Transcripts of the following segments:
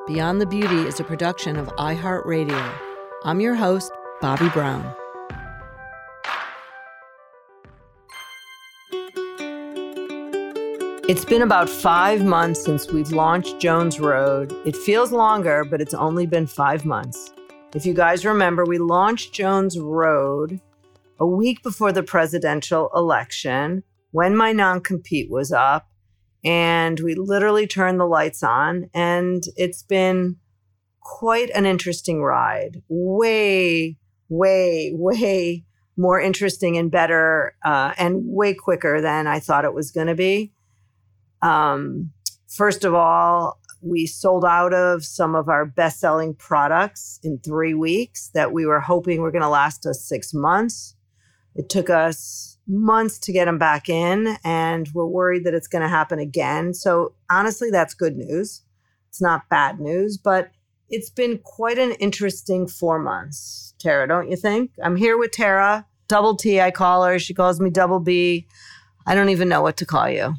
Beyond the Beauty is a production of iHeartRadio. I'm your host, Bobbi Brown. It's been about 5 months since we've launched Jones Road. It feels longer, but it's only been 5 months. If you guys remember, we launched Jones Road a week before the presidential election when my non-compete was up, and we literally turned the lights on, and it's been quite an interesting ride. Way more interesting and better, and way quicker than I thought it was going to be. First of all, we sold out of some of our best-selling products in 3 weeks that we were hoping were going to last us 6 months. It took us months to get them back in, and we're worried that it's going to happen again. So honestly, that's good news. It's not bad news, but it's been quite an interesting 4 months. Tara, don't you think? I'm here with Tara, Double T, I call her. She calls me Double B. I don't even know what to call you.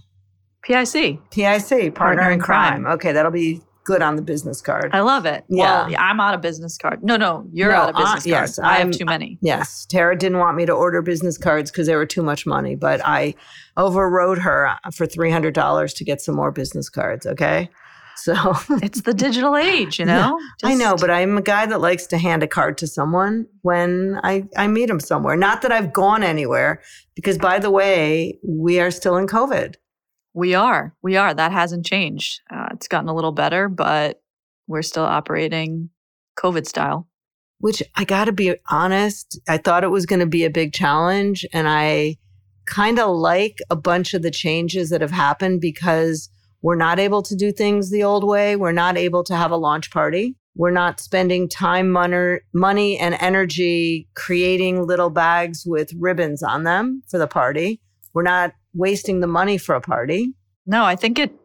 PIC, partner in crime. Okay, that'll be good on the business card. I love it. Yeah. Well, I'm out of business card. No, you're out of business cards. Yes, I have too many. Yes, Tara didn't want me to order business cards because they were too much money, but I overrode her for $300 to get some more business cards, okay? So it's the digital age, you know? I know, but I'm a guy that likes to hand a card to someone when I meet them somewhere. Not that I've gone anywhere, because by the way, we are still in COVID. We are. That hasn't changed. It's gotten a little better, but we're still operating COVID style. Which I got to be honest, I thought it was going to be a big challenge. And I kind of like a bunch of the changes that have happened because we're not able to do things the old way. We're not able to have a launch party. We're not spending time, money, and energy creating little bags with ribbons on them for the party. We're not wasting the money for a party. No, I think it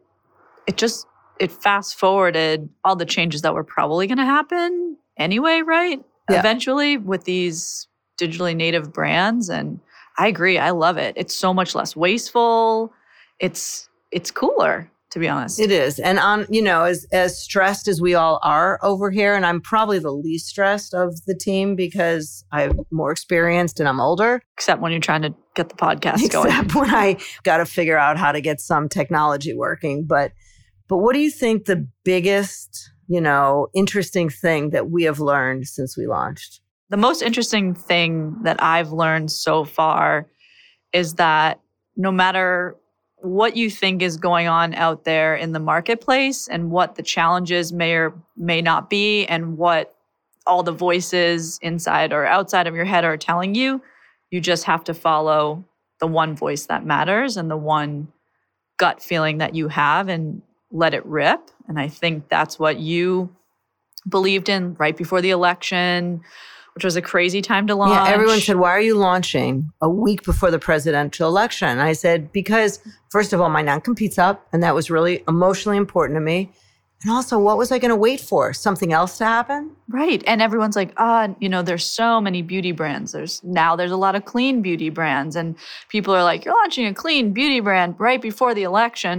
fast forwarded all the changes that were probably going to happen anyway, right? Yeah. Eventually with these digitally native brands. And I agree. I love it. It's so much less wasteful. It's cooler, to be honest. It is. And as stressed as we all are over here, and I'm probably the least stressed of the team because I'm more experienced and I'm older. Except when you're trying to get the podcast going. Except when I got to figure out how to get some technology working. But what do you think the biggest, interesting thing that we have learned since we launched? The most interesting thing that I've learned so far is that no matter what you think is going on out there in the marketplace and what the challenges may or may not be and what all the voices inside or outside of your head are telling you, you just have to follow the one voice that matters and the one gut feeling that you have and let it rip. And I think that's what you believed in right before the election, which was a crazy time to launch. Yeah, everyone said, why are you launching a week before the presidential election? And I said, because first of all, my non-compete's up, and that was really emotionally important to me. And also, what was I going to wait for? Something else to happen? Right. And everyone's like, there's so many beauty brands. There's a lot of clean beauty brands. And people are like, you're launching a clean beauty brand right before the election,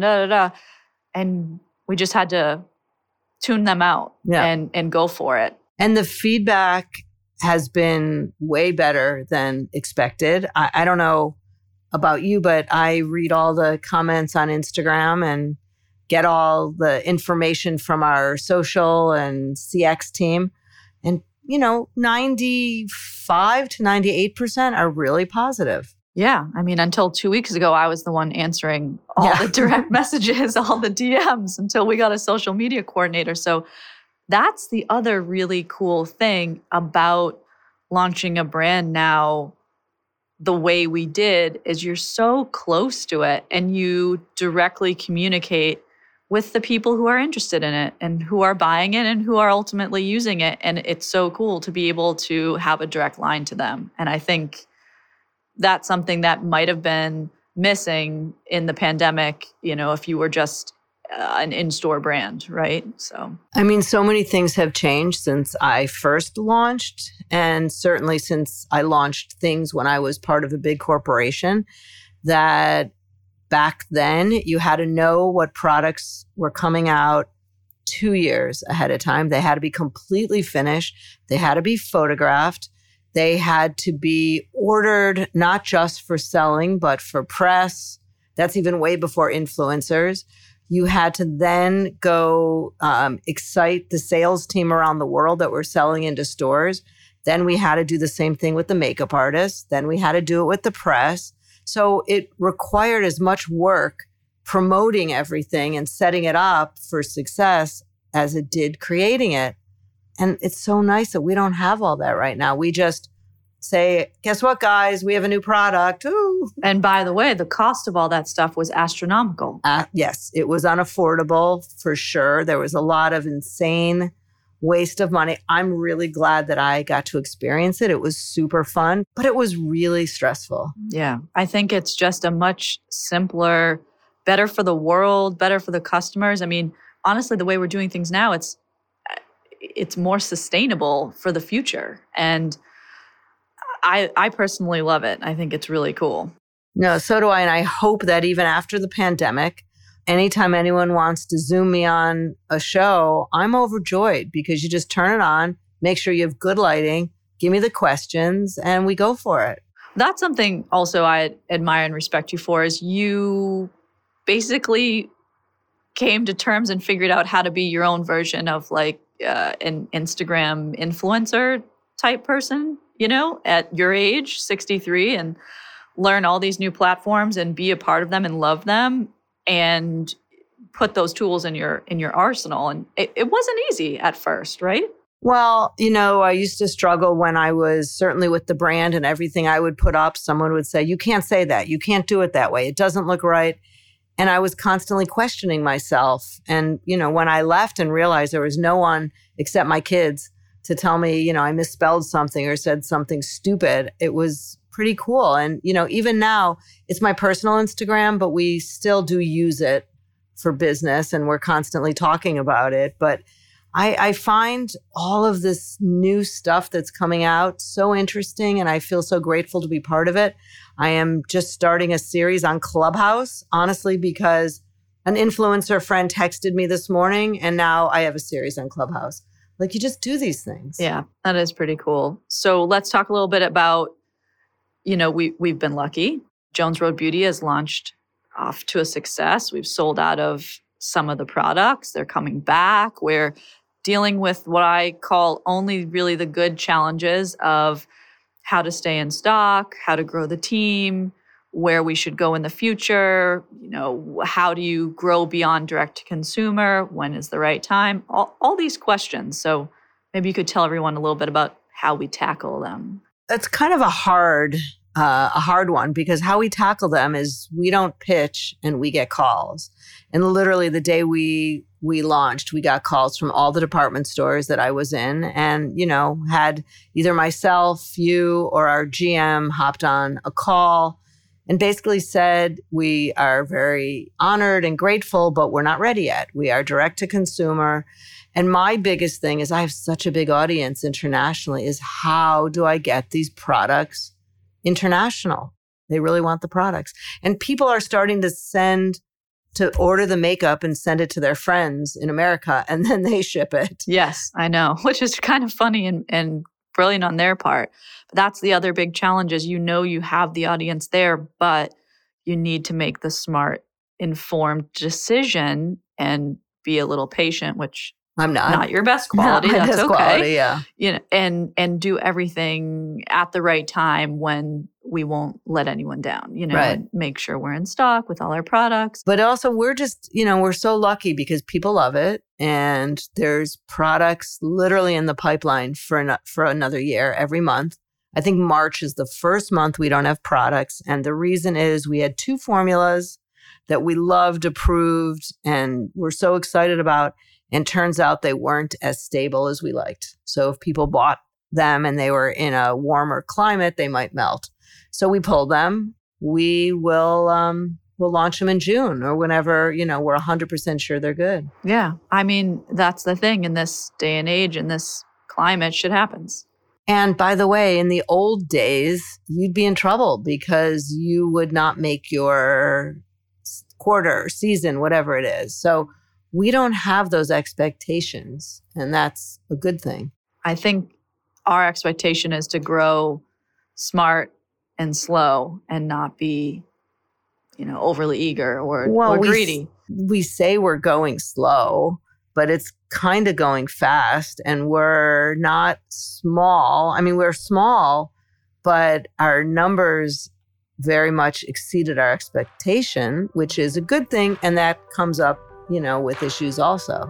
And we just had to tune them out and go for it. And the feedback has been way better than expected. I don't know about you, but I read all the comments on Instagram and get all the information from our social and CX team. And, 95 to 98% are really positive. Yeah. I mean, until 2 weeks ago, I was the one answering all the direct messages, all the DMs until we got a social media coordinator. So that's the other really cool thing about launching a brand now the way we did is you're so close to it and you directly communicate with the people who are interested in it and who are buying it and who are ultimately using it. And it's so cool to be able to have a direct line to them. And I think that's something that might have been missing in the pandemic, if you were just an in-store brand, right? So many things have changed since I first launched, and certainly since I launched things when I was part of a big corporation, that back then you had to know what products were coming out 2 years ahead of time. They had to be completely finished. They had to be photographed. They had to be ordered not just for selling, but for press. That's even way before influencers. You had to then go excite the sales team around the world that were selling into stores. Then we had to do the same thing with the makeup artists. Then we had to do it with the press. So it required as much work promoting everything and setting it up for success as it did creating it. And it's so nice that we don't have all that right now. We just say, guess what, guys? We have a new product. Ooh. And by the way, the cost of all that stuff was astronomical. Yes, it was unaffordable for sure. There was a lot of insane waste of money. I'm really glad that I got to experience it. It was super fun, but it was really stressful. Yeah, I think it's just a much simpler, better for the world, better for the customers. I mean, honestly, the way we're doing things now, it's more sustainable for the future. And I personally love it. I think it's really cool. No, so do I. And I hope that even after the pandemic, anytime anyone wants to Zoom me on a show, I'm overjoyed because you just turn it on, make sure you have good lighting, give me the questions, and we go for it. That's something also I admire and respect you for is you basically came to terms and figured out how to be your own version of like an Instagram influencer type person, you know, at your age, 63, and learn all these new platforms and be a part of them and love them and put those tools in your arsenal. And it wasn't easy at first, right? Well, you know, I used to struggle when I was certainly with the brand and everything I would put up. Someone would say, you can't say that. You can't do it that way. It doesn't look right. And I was constantly questioning myself. And, you know, when I left and realized there was no one except my kids to tell me, you know, I misspelled something or said something stupid, it was pretty cool. And, you know, even now it's my personal Instagram, but we still do use it for business and we're constantly talking about it. But I find all of this new stuff that's coming out so interesting and I feel so grateful to be part of it. I am just starting a series on Clubhouse, honestly, because an influencer friend texted me this morning and now I have a series on Clubhouse. Like you just do these things. Yeah, that is pretty cool. So let's talk a little bit about, you know, we've been lucky. Jones Road Beauty has launched off to a success. We've sold out of some of the products. They're coming back. We're dealing with what I call only really the good challenges of how to stay in stock, how to grow the team, where we should go in the future, you know, how do you grow beyond direct to consumer? When is the right time? All these questions. So maybe you could tell everyone a little bit about how we tackle them. That's kind of a hard one because how we tackle them is we don't pitch and we get calls. And literally the day we launched, we got calls from all the department stores that I was in and, you know, had either myself, you, or our GM hopped on a call and basically said, we are very honored and grateful, but we're not ready yet. We are direct to consumer. And my biggest thing is I have such a big audience internationally is how do I get these products international? They really want the products. And people are starting to order the makeup and send it to their friends in America, and then they ship it. Yes, I know, which is kind of funny and brilliant on their part. But that's the other big challenge is, you know, you have the audience there, but you need to make the smart, informed decision and be a little patient, which I'm not your best quality. Not my That's best okay. Quality, yeah. You know, and do everything at the right time when we won't let anyone down, you know, right. And make sure we're in stock with all our products. But also we're just, you know, we're so lucky because people love it. And there's products literally in the pipeline for another year every month. I think March is the first month we don't have products. And the reason is we had 2 formulas that we loved, approved, and we're so excited about. And turns out they weren't as stable as we liked. So if people bought them and they were in a warmer climate, they might melt. So we pulled them. We will we'll launch them in June or whenever, you know, we're 100% sure they're good. Yeah. I mean, that's the thing in this day and age, in this climate, shit happens. And by the way, in the old days, you'd be in trouble because you would not make your quarter, season, whatever it is. So we don't have those expectations, and that's a good thing. I think our expectation is to grow smart and slow and not be, overly eager or greedy. We say we're going slow, but it's kind of going fast, and we're not small. I mean, we're small, but our numbers very much exceeded our expectation, which is a good thing. And that comes up, with issues also.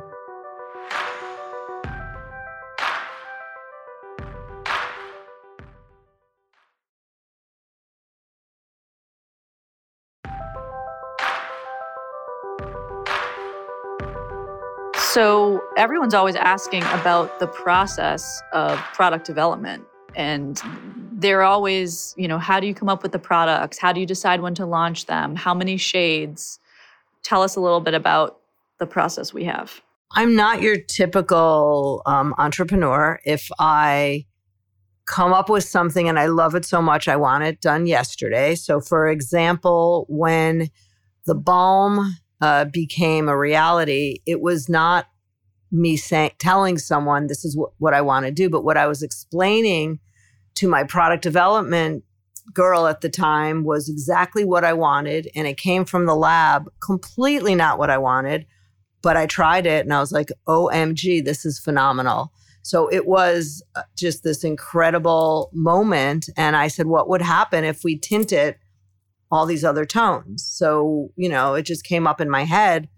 So everyone's always asking about the process of product development. And they're always, how do you come up with the products? How do you decide when to launch them? How many shades? Tell us a little bit about the process we have. I'm not your typical entrepreneur. If I come up with something and I love it so much, I want it done yesterday. So for example, when the balm became a reality, it was not me telling someone this is what I want to do, but what I was explaining to my product development girl at the time was exactly what I wanted. And it came from the lab, completely not what I wanted, but I tried it and I was like, OMG, this is phenomenal. So it was just this incredible moment. And I said, what would happen if we tinted all these other tones? So, it just came up in my head.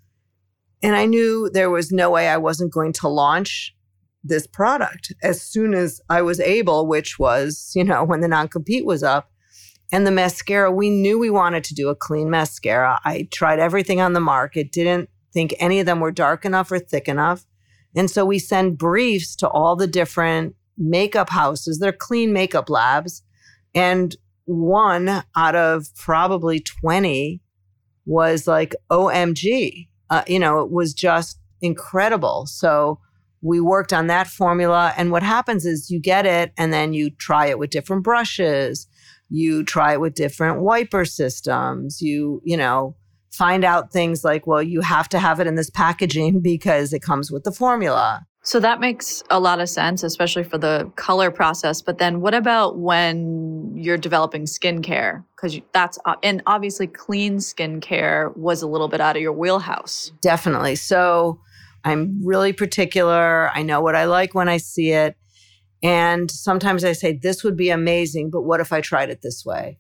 And I knew there was no way I wasn't going to launch this product as soon as I was able, which was, when the non-compete was up. And the mascara, we knew we wanted to do a clean mascara. I tried everything on the market, didn't think any of them were dark enough or thick enough. And so we send briefs to all the different makeup houses. They're clean makeup labs. And one out of probably 20 was like, OMG. It was just incredible. So we worked on that formula. And what happens is you get it and then you try it with different brushes. You try it with different wiper systems. You find out things like, well, you have to have it in this packaging because it comes with the formula. So that makes a lot of sense, especially for the color process. But then what about when you're developing skincare? Because and obviously clean skincare was a little bit out of your wheelhouse. Definitely. So I'm really particular. I know what I like when I see it. And sometimes I say, this would be amazing, but what if I tried it this way?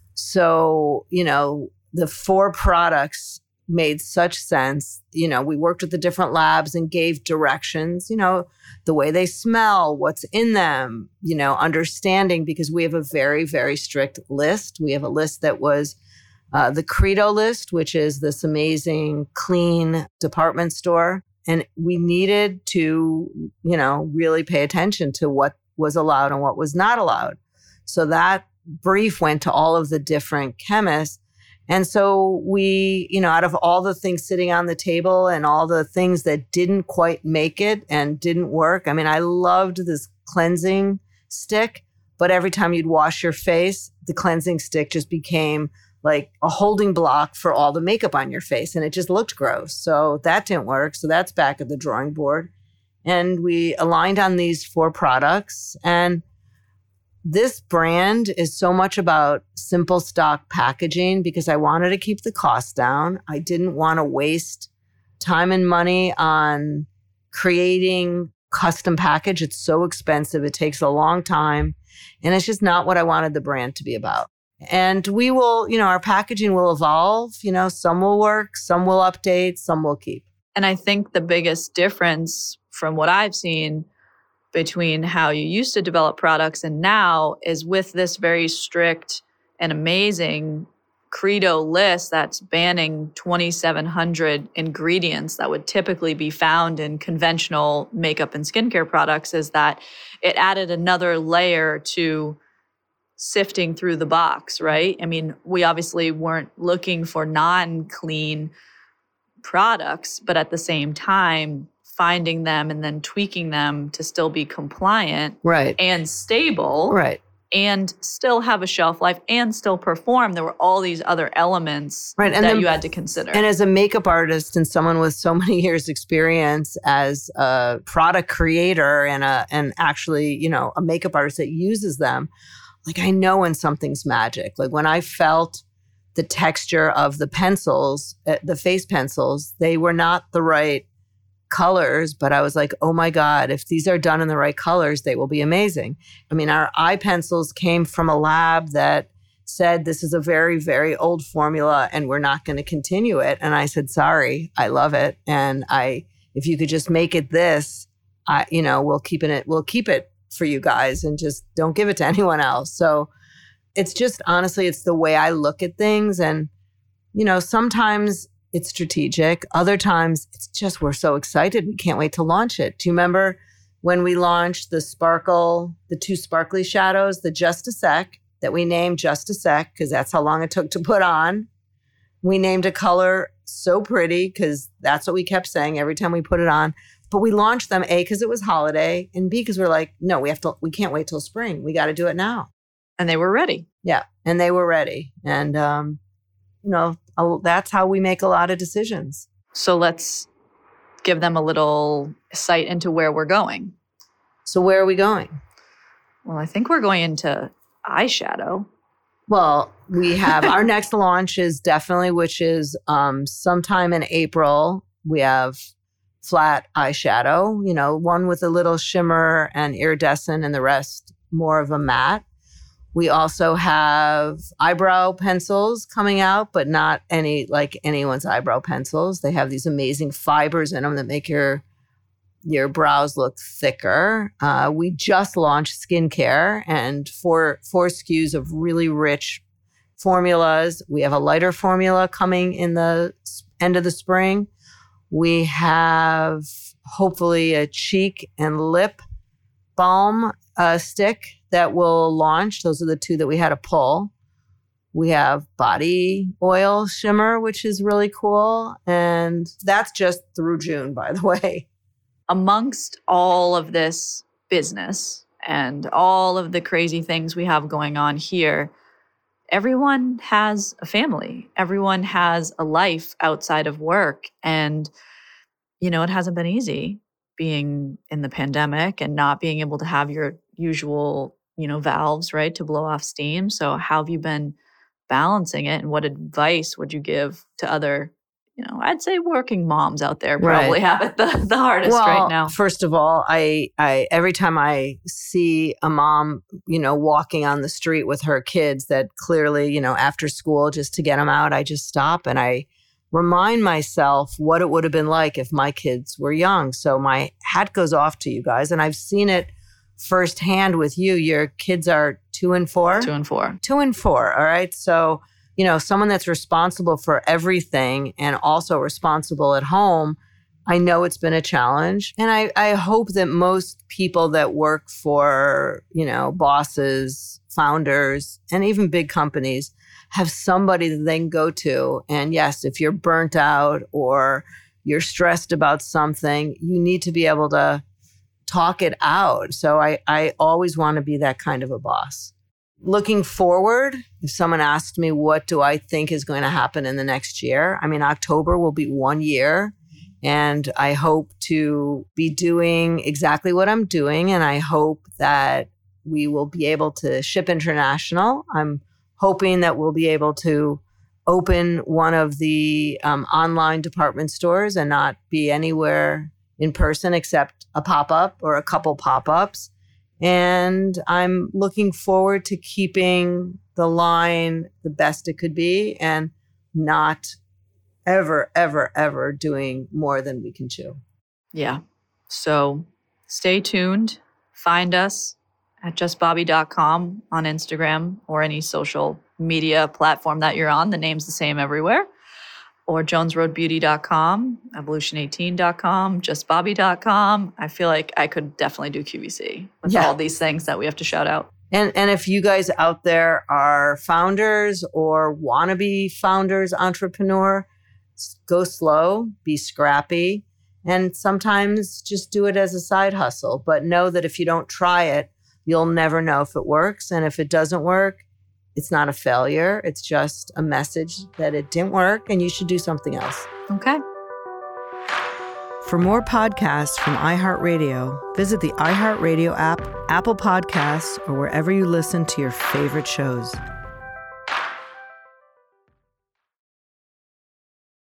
So, the 4 products made such sense. We worked with the different labs and gave directions, the way they smell, what's in them, understanding, because we have a very, very strict list. We have a list that was the Credo list, which is this amazing, clean department store. And we needed to, really pay attention to what was allowed and what was not allowed. So that brief went to all of the different chemists. And so we, out of all the things sitting on the table and all the things that didn't quite make it and didn't work, I mean, I loved this cleansing stick, but every time you'd wash your face, the cleansing stick just became like a holding block for all the makeup on your face. And it just looked gross. So that didn't work. So that's back at the drawing board. And we aligned on these 4 products. And this brand is so much about simple stock packaging because I wanted to keep the cost down. I didn't want to waste time and money on creating custom package. It's so expensive. It takes a long time. And it's just not what I wanted the brand to be about. And we will, our packaging will evolve. Some will work, some will update, some will keep. And I think the biggest difference from what I've seen between how you used to develop products and now is with this very strict and amazing Credo list that's banning 2,700 ingredients that would typically be found in conventional makeup and skincare products, is that it added another layer to sifting through the box, right? I mean, we obviously weren't looking for non-clean products, but at the same time, finding them and then tweaking them to still be compliant right. and stable. Right. and still have a shelf life and still perform. There were all these other elements that you had to consider. And as a makeup artist and someone with so many years experience as a product creator and actually, you know, a makeup artist that uses them, like I know when something's magic. Like when I felt the texture of the pencils, the face pencils, they were not the right colors, but I was like, oh my God, if these are done in the right colors, they will be amazing. I mean, our eye pencils came from a lab that said, this is a very, very old formula and we're not going to continue it. And I said, sorry, I love it. And if you could just make it this, we'll keep it for you guys and just don't give it to anyone else. So it's just, honestly, it's the way I look at things. And, you know, sometimes it's strategic. Other times it's just, we're so excited. We can't wait to launch it. Do you remember when we launched the two sparkly shadows, the Just a Sec, that we named Just a Sec because that's how long it took to put on. We named a color so pretty because that's what we kept saying every time we put it on. But we launched them, A, because it was holiday, and B, because we're like, no, we can't wait till spring. We got to do it now. And they were ready. Yeah. And they were ready. And, that's how we make a lot of decisions. So let's give them a little sight into where we're going. So where are we going? Well, I think we're going into eyeshadow. Well, we have our next launch is definitely, which is sometime in April. We have flat eyeshadow, you know, one with a little shimmer and iridescent and the rest more of a matte. We also have eyebrow pencils coming out, but not anyone's eyebrow pencils. They have these amazing fibers in them that make your brows look thicker. We just launched skincare and four SKUs of really rich formulas. We have a lighter formula coming in the end of the spring. We have hopefully a cheek and lip balm stick that will launch. Those are the two that we had to pull. We have body oil shimmer, which is really cool. And that's just through June, by the way. Amongst all of this business and all of the crazy things we have going on here, everyone has a family. Everyone has a life outside of work. And, you know, it hasn't been easy being in the pandemic and not being able to have your usual, you know, valves, right, to blow off steam. So how have you been balancing it? And what advice would you give to other, you know, I'd say working moms out there probably have it the hardest right now? First of all, I every time I see a mom, you know, walking on the street with her kids that clearly, you know, after school, just to get them out, I just stop and I remind myself what it would have been like if my kids were young. So my hat goes off to you guys. And I've seen it firsthand with you. Your kids are 2 and 4? 2 and 4. 2 and 4. All right. So, you know, someone that's responsible for everything and also responsible at home, I know it's been a challenge. And I hope that most people that work for, you know, bosses, founders, and even big companies have somebody that they can go to. And yes, if you're burnt out or you're stressed about something, you need to be able to talk it out. So I always want to be that kind of a boss. Looking forward, if someone asked me, what do I think is going to happen in the next year? I mean, October will be 1 year. And I hope to be doing exactly what I'm doing. And I hope that we will be able to ship international. I'm hoping that we'll be able to open one of the online department stores and not be anywhere in person except a pop-up or a couple pop-ups. And I'm looking forward to keeping the line the best it could be and not ever, ever, ever doing more than we can chew. Yeah. So stay tuned. Find us at justbobbi.com on Instagram or any social media platform that you're on. The name's the same everywhere. Or jonesroadbeauty.com, evolution18.com, justbobbi.com. I feel like I could definitely do QVC with all these things that we have to shout out. And if you guys out there are founders or want to be founders, entrepreneur, go slow, be scrappy, and sometimes just do it as a side hustle. But know that if you don't try it, You'll never know if it works. And if it doesn't work, it's not a failure. It's just a message that it didn't work and you should do something else. Okay. For more podcasts from iHeartRadio, visit the iHeartRadio app, Apple Podcasts, or wherever you listen to your favorite shows.